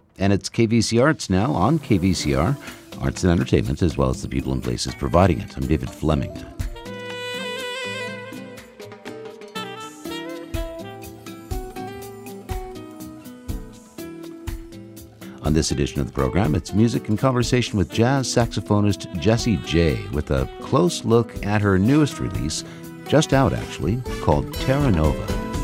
And it's KVC Arts now on KVCR, Arts and Entertainment, as well as the people and places providing it. I'm David Fleming. On this edition of the program, it's music and conversation with jazz saxophonist Jessie J with a close look at her newest release, just out actually, called Terra Nova.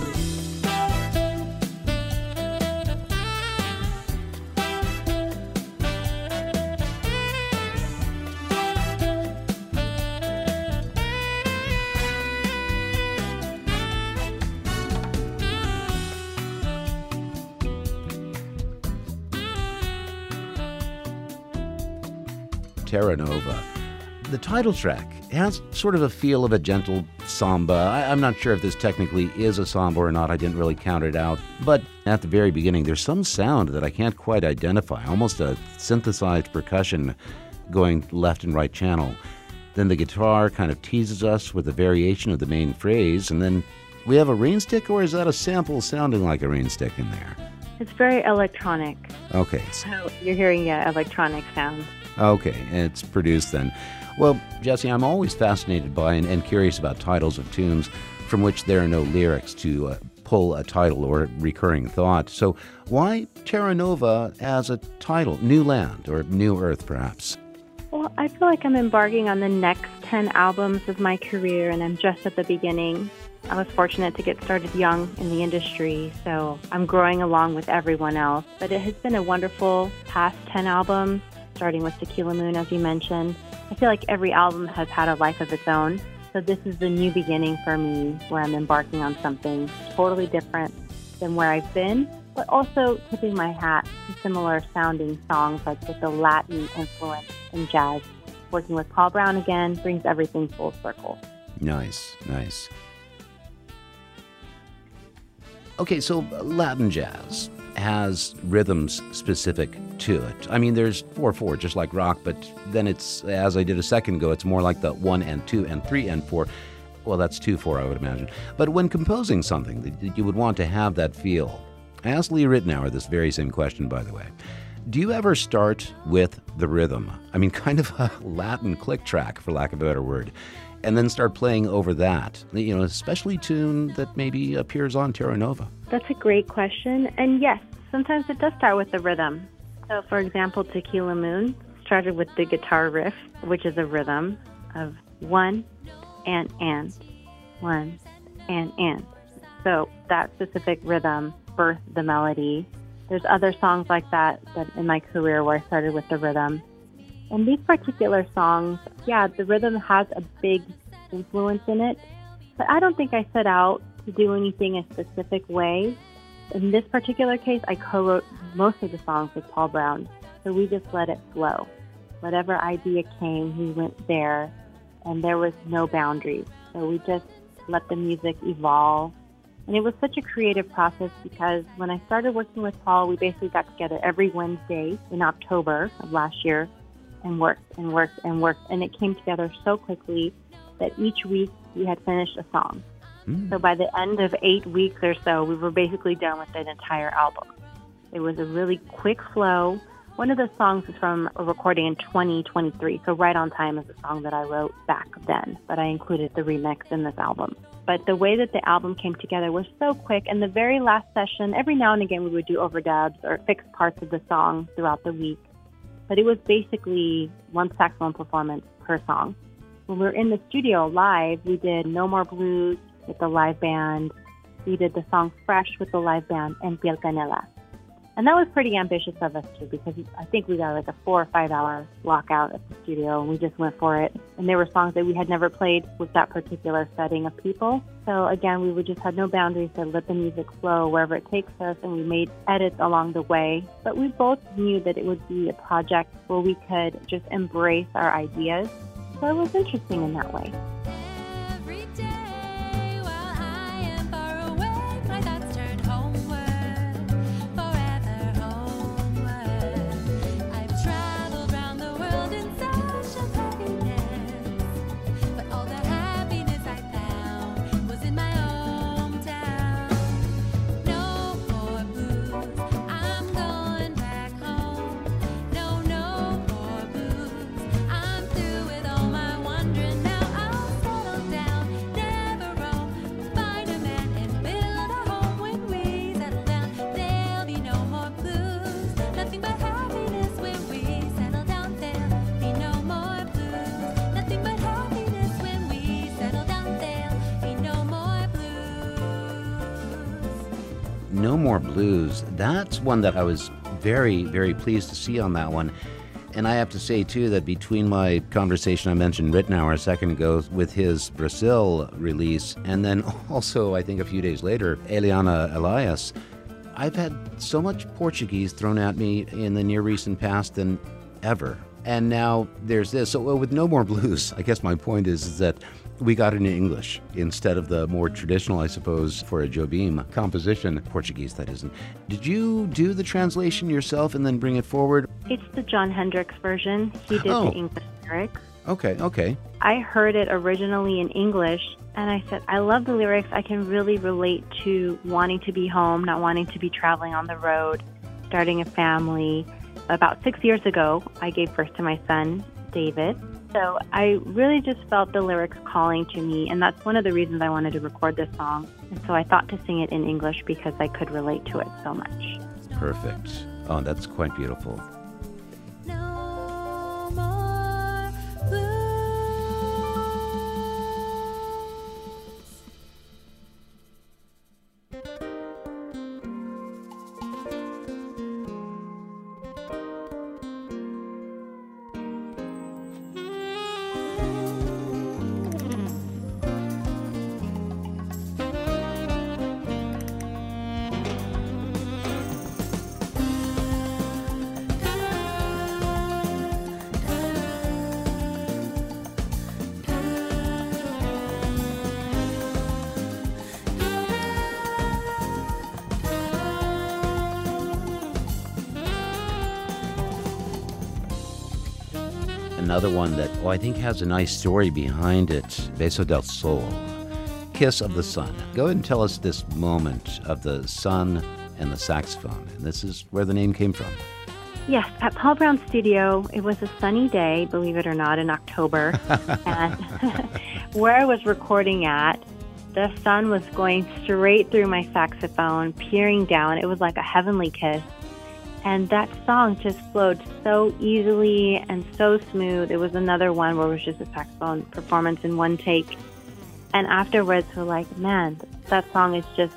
Terra Nova. The title track has sort of a feel of a gentle samba. I'm not sure if this technically is a samba or not. I didn't really count it out. But at the very beginning, there's some sound that I can't quite identify, almost a synthesized percussion going left and right channel. Then the guitar kind of teases us with a variation of the main phrase, and then we have a rain stick, or is that a sample sounding like a rain stick in there? It's very electronic. Okay. So you're hearing electronic sounds. Okay, it's produced then. Well, Jessie, I'm always fascinated by and curious about titles of tunes from which there are no lyrics to pull a title or recurring thought. So why Terra Nova as a title? New Land or New Earth, perhaps? Well, I feel like I'm embarking on the next 10 albums of my career, and I'm just at the beginning. I was fortunate to get started young in the industry, so I'm growing along with everyone else. But it has been a wonderful past 10 albums, starting with Tequila Moon, as you mentioned. I feel like every album has had a life of its own. So this is the new beginning for me, where I'm embarking on something totally different than where I've been, but also tipping my hat to similar sounding songs, like with the Latin influence in jazz. Working with Paul Brown again brings everything full circle. Nice, nice. Okay, so Latin jazz has rhythms specific to it. I mean, there's 4/4, just like rock, but then it's, as I did a second ago, it's more like the 1 and 2 and 3 and 4. Well, that's 2/4, I would imagine. But when composing something that you would want to have that feel, I asked Lee Ritenour this very same question, by the way. Do you ever start with the rhythm? I mean, kind of a Latin click track, for lack of a better word, and then start playing over that, especially tune that maybe appears on Terra Nova? That's a great question. And yes, sometimes it does start with the rhythm. So, for example, Tequila Moon started with the guitar riff, which is a rhythm of 1 and 1 and. So that specific rhythm birthed the melody. There's other songs like that in my career where I started with the rhythm. And these particular songs, the rhythm has a big influence in it, but I don't think I set out to do anything a specific way. In this particular case, I co-wrote most of the songs with Paul Brown, so we just let it flow. Whatever idea came, we went there, and there was no boundaries. So we just let the music evolve. And it was such a creative process because when I started working with Paul, we basically got together every Wednesday in October of last year and worked. And it came together so quickly that each week we had finished a song. So by the end of 8 weeks or so, we were basically done with an entire album. It was a really quick flow. One of the songs is from a recording in 2023, so Right on Time is a song that I wrote back then, but I included the remix in this album. But the way that the album came together was so quick, and the very last session, every now and again we would do overdubs or fix parts of the song throughout the week. But it was basically one saxophone performance per song. When we were in the studio live, we did No More Blues with the live band. We did the song Fresh with the live band and Piel Canela. And that was pretty ambitious of us, too, because I think we got like a 4 or 5 hour lockout at the studio, and we just went for it. And there were songs that we had never played with that particular setting of people. So, again, we would just have no boundaries to let the music flow wherever it takes us, and we made edits along the way. But we both knew that it would be a project where we could just embrace our ideas. So it was interesting in that way. More Blues, that's one that I was very, very pleased to see on that one. And I have to say, too, that between my conversation I mentioned Rittenauer a second ago with his Brazil release, and then also, I think a few days later, Eliana Elias, I've had so much Portuguese thrown at me in the near recent past than ever. And now there's this. So with No More Blues, I guess my point is that we got it in English instead of the more traditional, I suppose, for a Jobim composition, Portuguese that isn't. Did you do the translation yourself and then bring it forward? It's the Jon Hendricks version. He did the English lyrics. Okay. I heard it originally in English, and I said, I love the lyrics. I can really relate to wanting to be home, not wanting to be traveling on the road, starting a family. About 6 years ago, I gave birth to my son, David. So I really just felt the lyrics calling to me, and that's one of the reasons I wanted to record this song. And so I thought to sing it in English because I could relate to it so much. Perfect. Oh, that's quite beautiful. No more blues. Another one that, I think has a nice story behind it, Beso del Sol, Kiss of the Sun. Go ahead and tell us this moment of the sun and the saxophone. And this is where the name came from. Yes, at Paul Brown's studio, it was a sunny day, believe it or not, in October. And where I was recording at, the sun was going straight through my saxophone, peering down. It was like a heavenly kiss. And that song just flowed so easily and so smooth. It was another one where it was just a saxophone performance in one take. And afterwards, we're like, man, that song is just,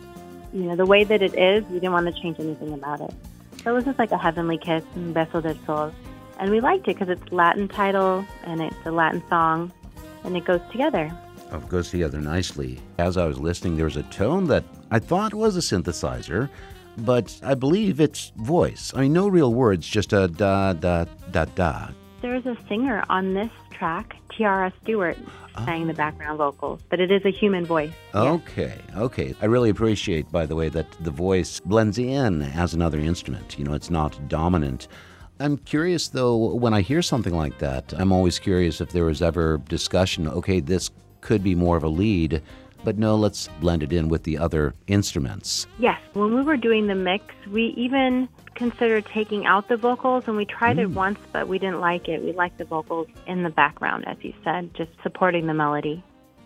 the way that it is, we didn't want to change anything about it. So it was just like a heavenly kiss, Beso del Sol. And we liked it because it's Latin title and it's a Latin song and it goes together. Oh, it goes together nicely. As I was listening, there was a tone that I thought was a synthesizer, but I believe it's voice. I mean, no real words, just a da, da, da, da. There's a singer on this track, Tiara Stewart, sang the background vocals, but it is a human voice. Okay. I really appreciate, by the way, that the voice blends in as another instrument. It's not dominant. I'm curious, though, when I hear something like that, I'm always curious if there was ever discussion, okay, this could be more of a lead, but no, let's blend it in with the other instruments. Yes, when we were doing the mix, we even considered taking out the vocals, and we tried it once, but we didn't like it. We liked the vocals in the background, as you said, just supporting the melody.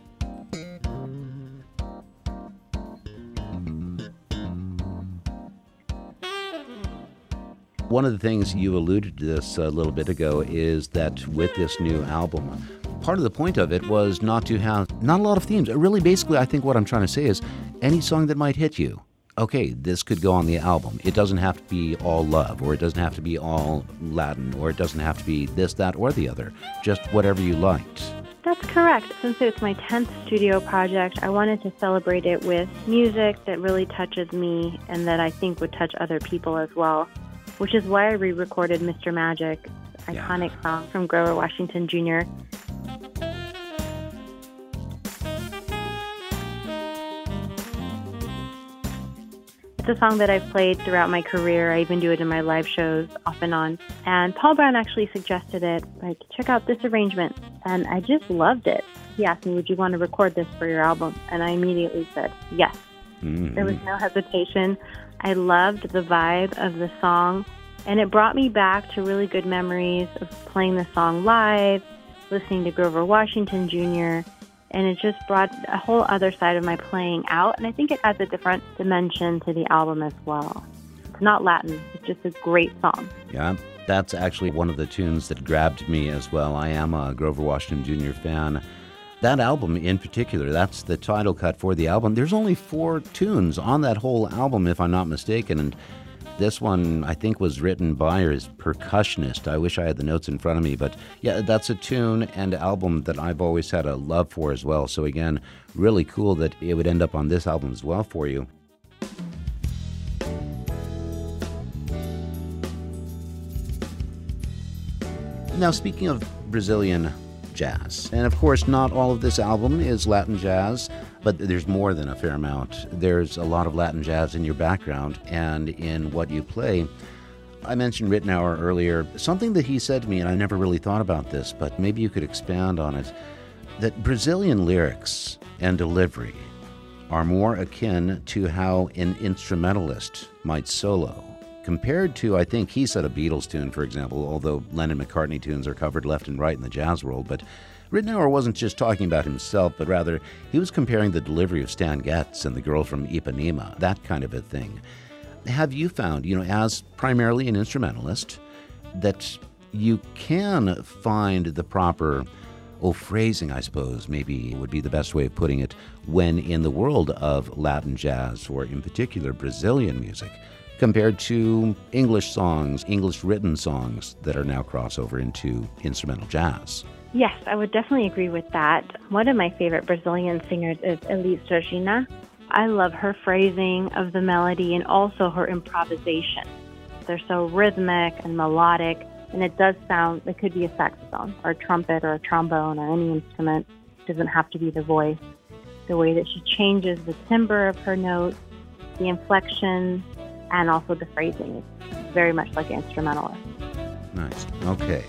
One of the things you alluded to this a little bit ago is that with this new album, part of the point of it was not a lot of themes. Really, basically, I think what I'm trying to say is any song that might hit you. Okay, this could go on the album. It doesn't have to be all love, or it doesn't have to be all Latin, or it doesn't have to be this, that, or the other. Just whatever you liked. That's correct. Since it's my 10th studio project, I wanted to celebrate it with music that really touches me and that I think would touch other people as well, which is why I re-recorded Mr. Magic, iconic song from Grover Washington Jr. It's a song that I've played throughout my career. I even do it in my live shows off and on. And Paul Brown actually suggested it, check out this arrangement. And I just loved it. He asked me, would you want to record this for your album? And I immediately said, yes. Mm-hmm. There was no hesitation. I loved the vibe of the song. And it brought me back to really good memories of playing the song live, listening to Grover Washington Jr., and it just brought a whole other side of my playing out, and I think it adds a different dimension to the album as well. It's not Latin, it's just a great song. Yeah, that's actually one of the tunes that grabbed me as well. I am a Grover Washington Jr. fan. That album in particular, that's the title cut for the album. There's only 4 tunes on that whole album, if I'm not mistaken, and this one, I think, was written by his percussionist. I wish I had the notes in front of me, but yeah, that's a tune and album that I've always had a love for as well. So again, really cool that it would end up on this album as well for you. Now, speaking of Brazilian jazz, and of course, not all of this album is Latin jazz, but there's more than a fair amount. There's a lot of Latin jazz in your background and in what you play. I mentioned Ritenour earlier, something that he said to me, and I never really thought about this, but maybe you could expand on it, that Brazilian lyrics and delivery are more akin to how an instrumentalist might solo, compared to, I think he said, a Beatles tune, for example, although Lennon-McCartney tunes are covered left and right in the jazz world. But Ritenour wasn't just talking about himself, but rather he was comparing the delivery of Stan Getz and The Girl from Ipanema, that kind of a thing. Have you found, as primarily an instrumentalist, that you can find the proper, phrasing, I suppose, maybe would be the best way of putting it, when in the world of Latin jazz, or in particular Brazilian music, compared to English songs, English-written songs that are now crossover into instrumental jazz? Yes, I would definitely agree with that. One of my favorite Brazilian singers is Elis Regina. I love her phrasing of the melody and also her improvisation. They're so rhythmic and melodic, and it does sound, it could be a saxophone or a trumpet or a trombone or any instrument. It doesn't have to be the voice. The way that she changes the timbre of her notes, the inflection, and also the phrasing is very much like an instrumentalist. Nice. Okay.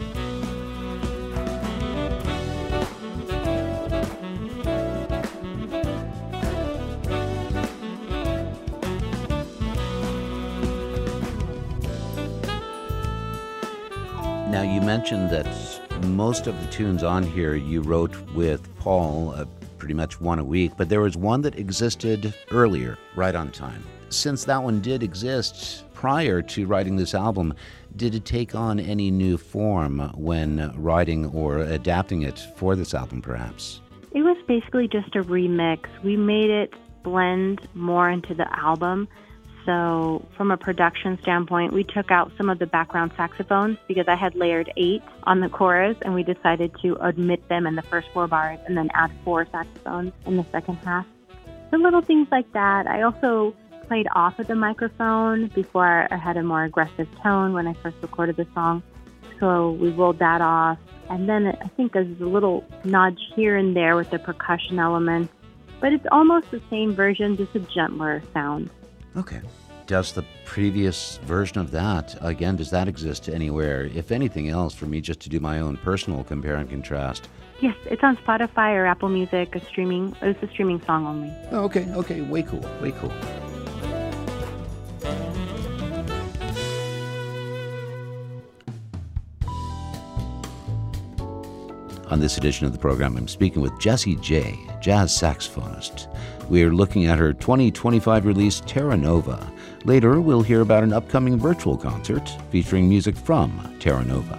Now, you mentioned that most of the tunes on here you wrote with Paul, pretty much one a week, but there was one that existed earlier, Right on Time. Since that one did exist prior to writing this album, did it take on any new form when writing or adapting it for this album, perhaps? It was basically just a remix. We made it blend more into the album. So from a production standpoint, we took out some of the background saxophones because I had layered 8 on the chorus, and we decided to omit them in the first 4 bars and then add 4 saxophones in the second half. So little things like that. I also played off of the microphone before I had a more aggressive tone when I first recorded the song. So we rolled that off. And then I think there's a little nudge here and there with the percussion element. But it's almost the same version, just a gentler sound. Okay. Does the previous version of that, again, does that exist anywhere? If anything else, for me just to do my own personal compare and contrast. Yes, it's on Spotify or Apple Music, It's a streaming song only. Oh, okay. Way cool. On this edition of the program, I'm speaking with Jessie J, jazz saxophonist. We're looking at her 2025 release, Terra Nova. Later, we'll hear about an upcoming virtual concert featuring music from Terra Nova.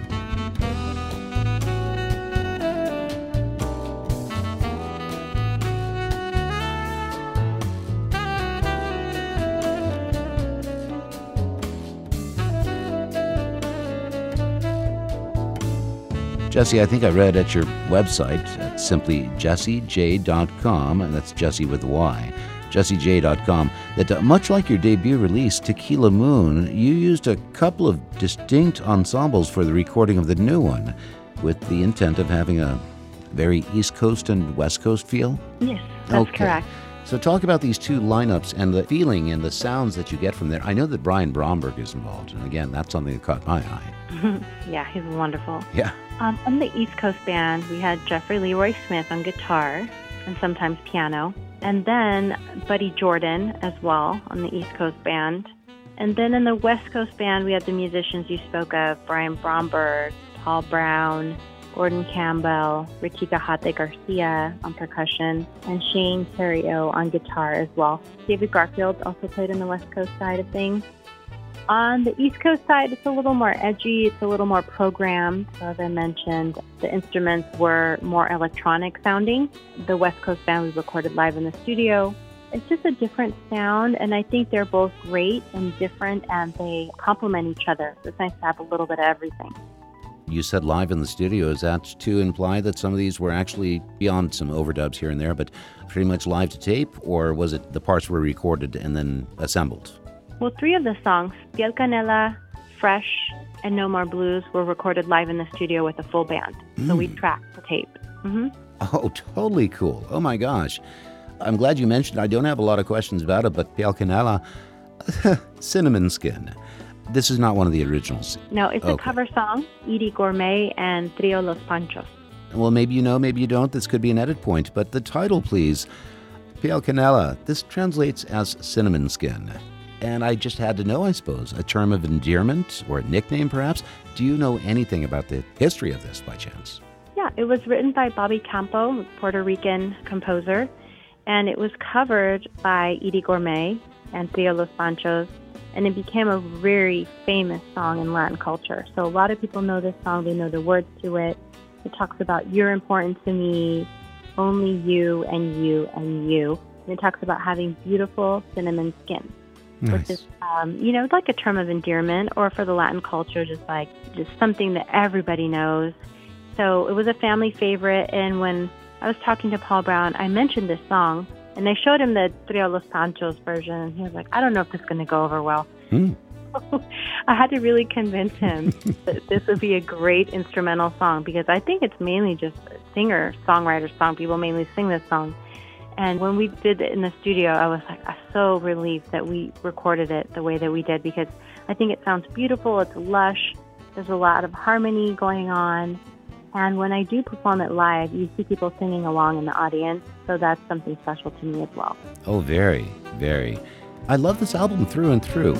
Jessie, I think I read at your website at simply jessiej.com, and that's Jessie with a Y, jessiej.com, that much like your debut release, Tequila Moon, you used a couple of distinct ensembles for the recording of the new one, with the intent of having a very East Coast and West Coast feel? Yes, that's correct. So talk about these two lineups and the feeling and the sounds that you get from there. I know that Brian Bromberg is involved, and again, that's something that caught my eye. Yeah, he's wonderful. Yeah. On the East Coast band, we had Jeffrey Leroy Smith on guitar and sometimes piano, and then Buddy Jordan as well on the East Coast band. And then in the West Coast band, we had the musicians you spoke of, Brian Bromberg, Paul Brown, Gordon Campbell, Ricky Gajate Garcia on percussion, and Shane Terrio on guitar as well. David Garfield also played on the West Coast side of things. On the East Coast side, it's a little more edgy. It's a little more programmed. So as I mentioned, the instruments were more electronic sounding. The West Coast band we recorded live in the studio. It's just a different sound, and I think they're both great and different, and they complement each other. So it's nice to have a little bit of everything. You said live in the studio. Is that to imply that some of these were actually beyond some overdubs here and there, but pretty much live to tape, or was it the parts were recorded and then assembled? Well, 3 of the songs, Piel Canela, Fresh, and No More Blues, were recorded live in the studio with a full band. So we tracked the tape. Oh, totally cool. Oh my gosh. I'm glad you mentioned it. I don't have a lot of questions about it, but Piel Canela, Cinnamon Skin. This is not one of the originals. No, it's a cover song, Edie Gourmet and Trio Los Panchos. Well, maybe you know, maybe you don't. This could be an edit point, but the title, please. Piel Canela. This translates as cinnamon skin. And I just had to know, I suppose, a term of endearment or a nickname, perhaps. Do you know anything about the history of this by chance? Yeah, it was written by Bobby Campo, Puerto Rican composer, and it was covered by Edie Gourmet and Trio Los Panchos, and it became a very famous song in Latin culture. So a lot of people know this song. They know the words to it. It talks about you're important to me, only you and you and you. And it talks about having beautiful cinnamon skin. Nice. Which is, it's like a term of endearment, or for the Latin culture, just something that everybody knows. So it was a family favorite, and when I was talking to Paul Brown, I mentioned this song, and I showed him the Trio Los Panchos version, and he was like, I don't know if this is going to go over well. I had to really convince him that this would be a great instrumental song, because I think it's mainly just a singer-songwriter song. People mainly sing this song. And when we did it in the studio, I was so relieved that we recorded it the way that we did, because I think it sounds beautiful. It's lush. There's a lot of harmony going on. And when I do perform it live, you see people singing along in the audience. So that's something special to me as well. Oh, very, very. I love this album through and through.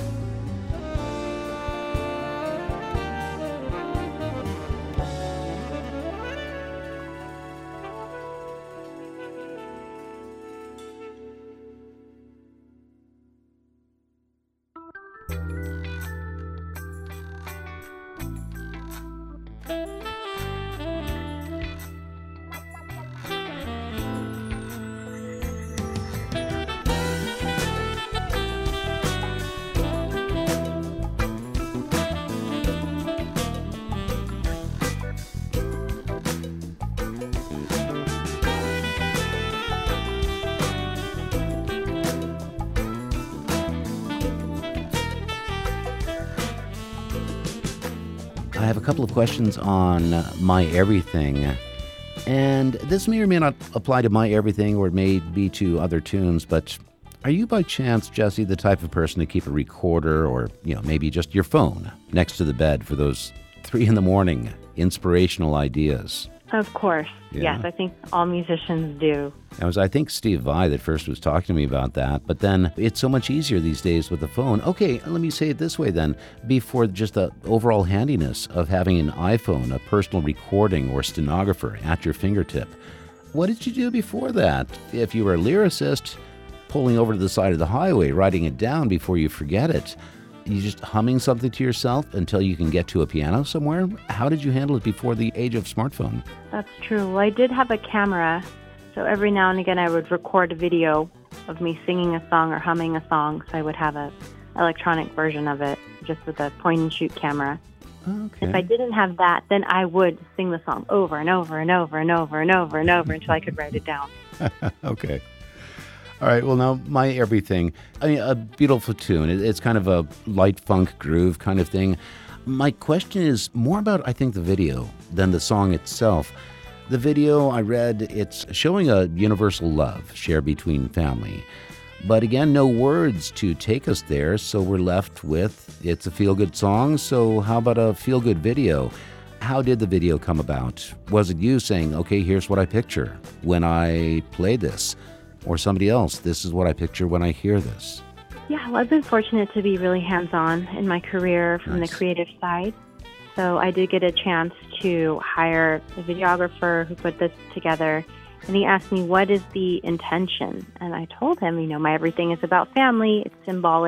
I have a couple of questions on My Everything, and this may or may not apply to My Everything, or it may be to other tunes, but are you by chance, Jessie, the type of person to keep a recorder or, maybe just your phone next to the bed for those 3 a.m. inspirational ideas? Of course. Yeah. Yes, I think all musicians do. It was, I think, Steve Vai that first was talking to me about that. But then it's so much easier these days with the phone. Okay, let me say it this way then. Before just the overall handiness of having an iPhone, a personal recording or stenographer at your fingertip, what did you do before that? If you were a lyricist, pulling over to the side of the highway, writing it down before you forget it, you just humming something to yourself until you can get to a piano somewhere? How did you handle it before the age of smartphone? That's true. Well, I did have a camera, so every now and again I would record a video of me singing a song or humming a song, so I would have an electronic version of it just with a point-and-shoot camera. Okay. If I didn't have that, then I would sing the song over and over and over and over and over and over until I could write it down. Okay. All right, well, now, My Everything, a beautiful tune. It's kind of a light funk groove kind of thing. My question is more about, I think, the video than the song itself. The video, I read, it's showing a universal love shared between family. But again, no words to take us there, so we're left with, it's a feel-good song, so how about a feel-good video? How did the video come about? Was it you saying, okay, here's what I picture when I play this? Or somebody else, this is what I picture when I hear this? Yeah, well, I've been fortunate to be really hands-on in my career from the creative side. So I did get a chance to hire a videographer who put this together. And he asked me, what is the intention? And I told him, My Everything is about family. It's symbolic.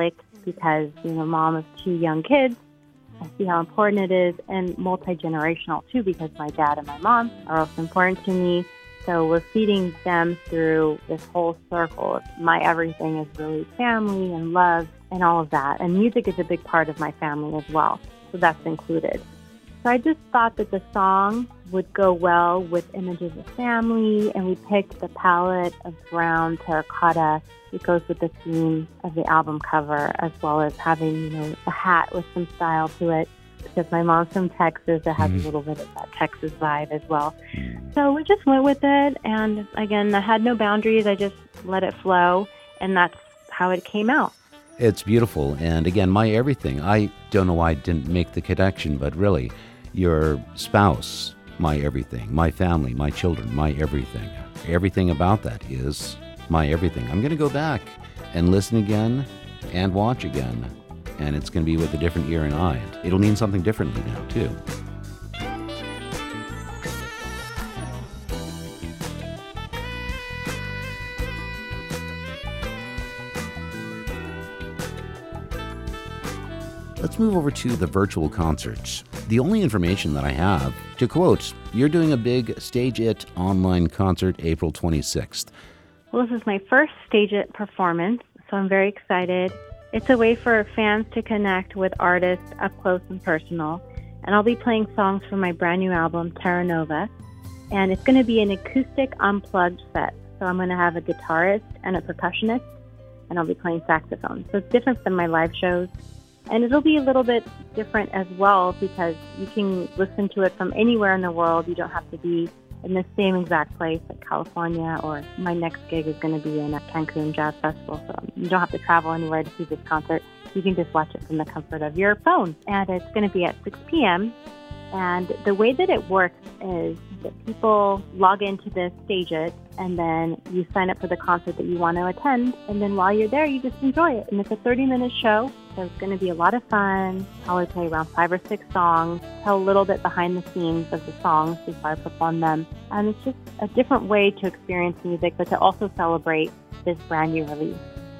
because being a mom of two young kids, I see how important it is, and multi-generational too, because my dad and my mom are also important to me. So we're feeding them through this whole circle. My everything is really family and love and all of that. And music is a big part of my family as well. So that's included. So I just thought that the song would go well with images of family, and we picked the palette of brown terracotta. It goes with the theme of the album cover, as well as having, a hat with some style to it. Because my mom's from Texas, it has a little bit of that Texas vibe as well. So we just went with it, and again, I had no boundaries. I just let it flow, and that's how it came out. It's beautiful. And again, my everything. I don't know why I didn't make the connection, but really, your spouse, my everything, my family, my children, my everything. Everything about that is my everything. I'm going to go back and listen again and watch again, and it's going to be with a different ear and eye. It'll mean something differently now, too. Let's move over to the virtual concerts. The only information that I have, to quote, you're doing a big Stage It online concert April 26th. Well, this is my first Stage It performance, so I'm very excited. It's a way for fans to connect with artists up close and personal. And I'll be playing songs from my brand new album, Terra Nova. And it's going to be an acoustic unplugged set. So I'm going to have a guitarist and a percussionist, and I'll be playing saxophone. So it's different than my live shows. And it'll be a little bit different as well, because you can listen to it from anywhere in the world. You don't have to be in the same exact place like California, or my next gig is going to be in a Cancun Jazz Festival. So you don't have to travel anywhere to see this concert. You can just watch it from the comfort of your phone. And it's going to be at 6 p.m. And the way that it works is that people log into the Stage It, and then you sign up for the concert that you want to attend. And then while you're there, you just enjoy it. And it's a 30-minute show, so it's going to be a lot of fun. I'll play around 5 or 6 songs, tell a little bit behind the scenes of the songs before I perform them. And it's just a different way to experience music, but to also celebrate this brand new release.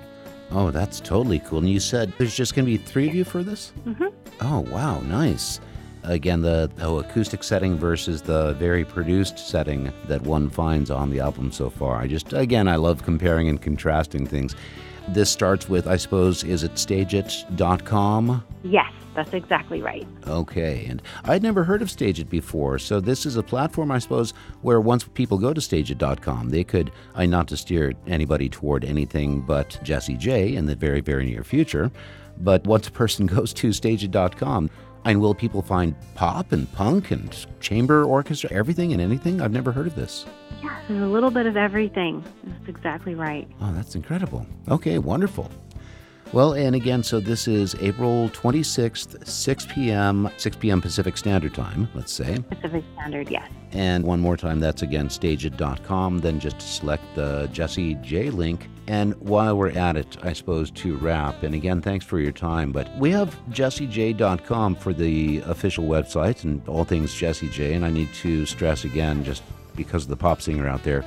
Oh, that's totally cool. And you said there's just going to be 3 of you for this? Mm-hmm. Oh, wow, nice. Again, the acoustic setting versus the very produced setting that one finds on the album so far. I love comparing and contrasting things. This starts with, I suppose, is it StageIt.com? Yes, that's exactly right. Okay, and I'd never heard of StageIt before, so this is a platform, I suppose, where once people go to StageIt.com, they could, not to steer anybody toward anything but Jessie J in the very, very near future, but once a person goes to StageIt.com, and will people find pop and punk and chamber orchestra, everything and anything? I've never heard of this. Yes, there's a little bit of everything. That's exactly right. Oh, that's incredible. Okay, wonderful. Well, and again, so this is April 26th, 6 p.m. Pacific Standard Time, let's say. Pacific Standard, yes. And one more time, that's again StageIt.com. Then just select the Jessie J link. And while we're at it, I suppose, to wrap, and again, thanks for your time, but we have JessieJ.com for the official website and all things Jessie J, and I need to stress again, just because of the pop singer out there,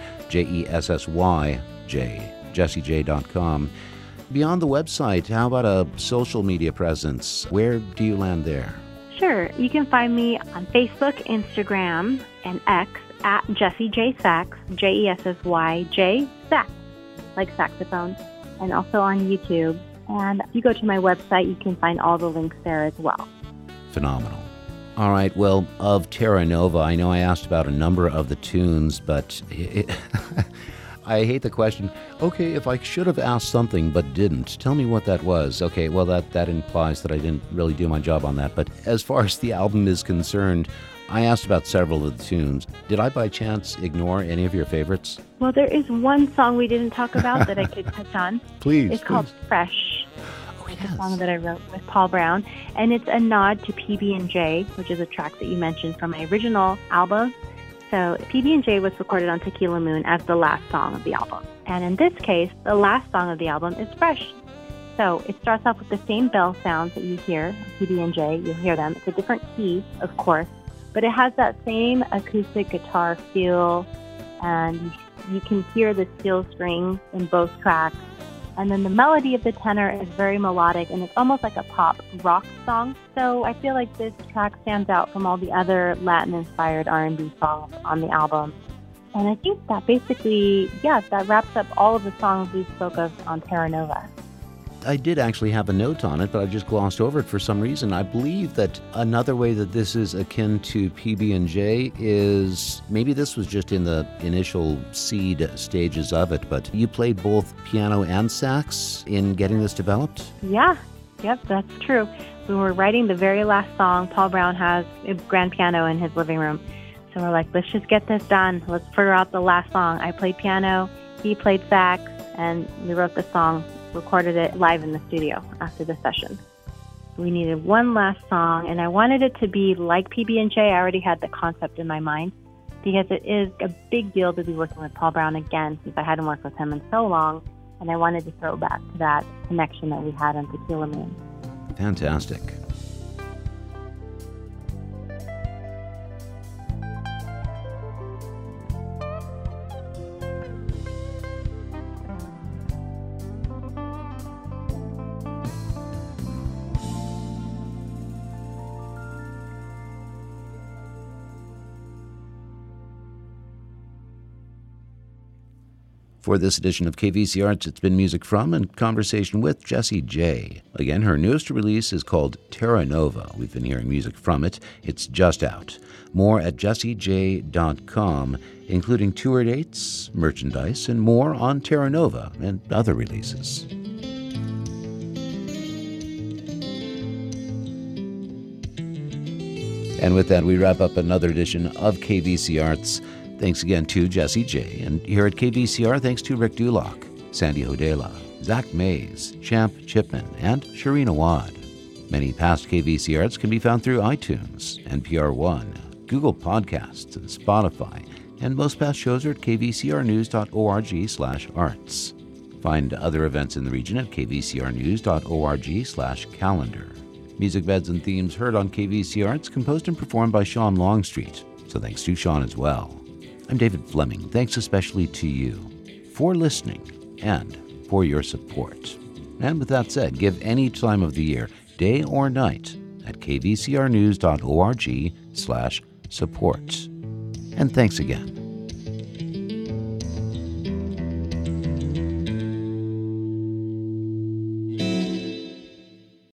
JESSYJ, JessieJ.com. Beyond the website, how about a social media presence? Where do you land there? Sure. You can find me on Facebook, Instagram, and X at Jessie J Sax, JESSYJ Sax, like saxophone, and also on YouTube. And if you go to my website, you can find all the links there as well. Phenomenal. All right, well, of Terra Nova, I know I asked about a number of the tunes, but I hate the question, okay, if I should have asked something but didn't, tell me what that was. Okay, well, that implies that I didn't really do my job on that. But as far as the album is concerned, I asked about several of the tunes. Did I by chance ignore any of your favorites? Well, there is one song we didn't talk about that I could touch on. Please. It's called Fresh. Oh, It's yes. a song that I wrote with Paul Brown, and it's a nod to PB&J, which is a track that you mentioned from my original album. So PB&J was recorded on Tequila Moon as the last song of the album. And in this case, the last song of the album is Fresh. So it starts off with the same bell sounds that you hear, PB&J, you'll hear them. It's a different key, of course, but it has that same acoustic guitar feel, and you can hear the steel strings in both tracks. And then the melody of the tenor is very melodic, and it's almost like a pop rock song. So I feel like this track stands out from all the other Latin-inspired R&B songs on the album. And I think that basically, that wraps up all of the songs we spoke of on Terra Nova. I did actually have a note on it, but I just glossed over it for some reason. I believe that another way that this is akin to PB&J is, maybe this was just in the initial seed stages of it, but you played both piano and sax in getting this developed? Yeah, yep, that's true. We were writing the very last song. Paul Brown has a grand piano in his living room. So we're like, let's just get this done. Let's figure out the last song. I played piano, he played sax, and we wrote the song, recorded it live in the studio after the session. We needed one last song, and I wanted it to be like PB&J. I already had the concept in my mind because it is a big deal to be working with Paul Brown again since I hadn't worked with him in so long, and I wanted to throw back to that connection that we had on Tequila Moon. Fantastic. For this edition of KVC Arts, it's been music from and conversation with Jessie J. Again, her newest release is called Terra Nova. We've been hearing music from it. It's just out. More at jessiej.com, including tour dates, merchandise, and more on Terra Nova and other releases. And with that, we wrap up another edition of KVC Arts. Thanks again to Jessie J. And here at KVCR, thanks to Rick Dulock, Sandy Hodela, Zach Mays, Champ Chipman, and Shireen Awad. Many past KVC Arts can be found through iTunes, NPR One, Google Podcasts, and Spotify. And most past shows are at kvcrnews.org/arts. Find other events in the region at kvcrnews.org/calendar. Music beds and themes heard on KVC Arts, composed and performed by Sean Longstreet. So thanks to Sean as well. I'm David Fleming. Thanks especially to you for listening and for your support. And with that said, give any time of the year, day or night, at kvcrnews.org/support. And thanks again.